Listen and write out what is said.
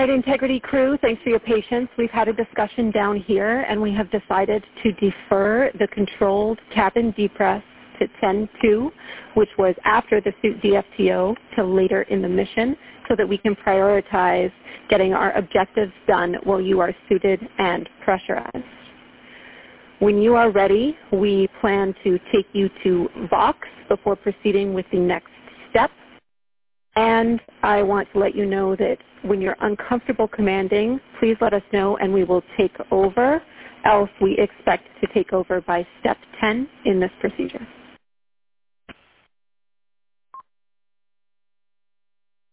right, Integrity crew, thanks for your patience. We've had a discussion down here, and we have decided to defer the controlled cabin depress to 10-2, which was after the suit DFTO, till later in the mission, so that we can prioritize getting our objectives done while you are suited and pressurized. When you are ready, we plan to take you to Vox before proceeding with the next step. And I want to let you know that when you're uncomfortable commanding, please let us know and we will take over, else we expect to take over by step 10 in this procedure.